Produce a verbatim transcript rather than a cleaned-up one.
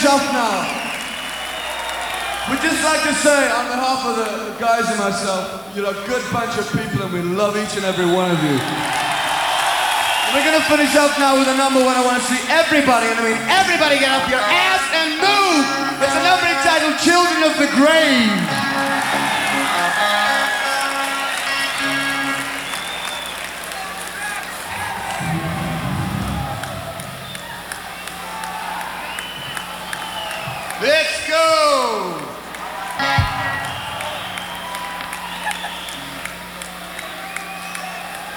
off now. We'd just like to say, on behalf of the guys and myself, you're a good bunch of people and we love each and every one of you. And we're gonna finish off now with a number one I want to see everybody, and I mean everybody, get up your ass and move! It's a number entitled Children of the Grave. Let's go!